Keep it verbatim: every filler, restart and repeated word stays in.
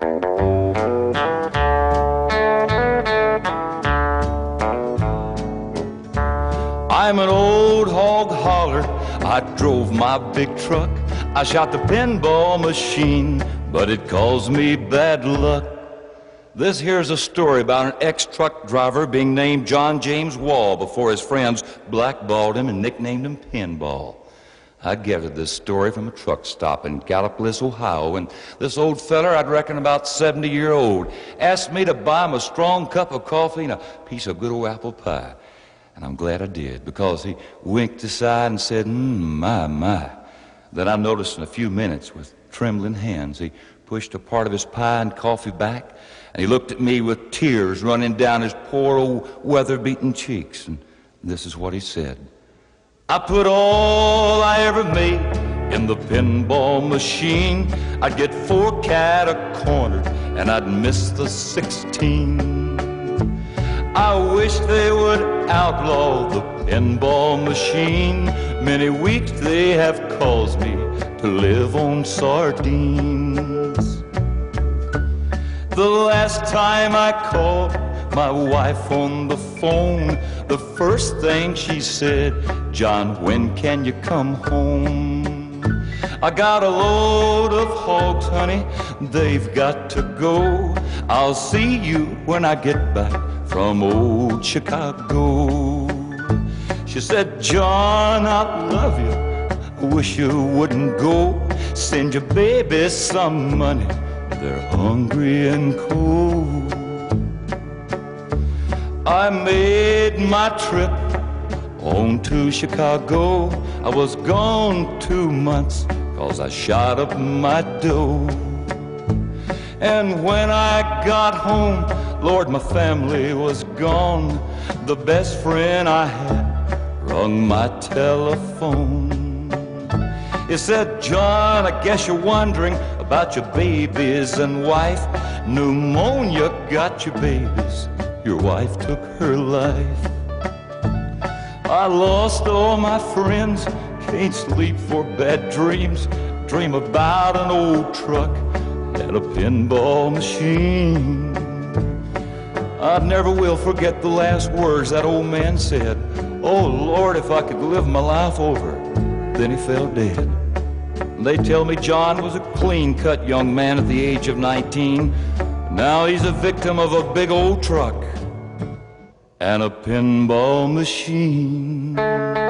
I'm an old hog hauler, I drove my big truck, I shot the pinball machine, but it caused me bad luck. This here's a story about an ex-truck driver being named John James Wall before his friends blackballed him and nicknamed him Pinball. I gathered this story from a truck stop in Gallipolis, Ohio, and this old feller, I'd reckon about seventy year old, asked me to buy him a strong cup of coffee and a piece of good old apple pie. And I'm glad I did, because he winked aside and said, mmm, my, my. Then I noticed in a few minutes, with trembling hands, he pushed a part of his pie and coffee back, and he looked at me with tears running down his poor old weather-beaten cheeks. And this is what he said. I put all I ever made in the pinball machine. I'd get four cat a corner, and I'd miss the sixteen. I wish they would outlaw the pinball machine. Many weeks they have caused me to live on sardines. The last time I called my wife on the phone, the first thing she said, John, when can you come home? I got a load of hogs, honey, they've got to go. I'll see you when I get back from old Chicago. She said, John, I love you, I wish you wouldn't go. Send your babies some money, they're hungry and cold. I made my trip on to Chicago. I was gone two months, cause I shot up my dough. And when I got home, Lord, my family was gone. The best friend I had rung my telephone. He said, John, I guess you're wondering about your babies and wife. Pneumonia got your babies, your wife took her life. I lost all my friends, can't sleep for bad dreams. Dream about an old truck and a pinball machine. I never will forget the last words that old man said. Oh Lord, if I could live my life over. Then he fell dead. They tell me John was a clean-cut young man at the age of nineteen. Now he's a victim of a big old truck and a pinball machine.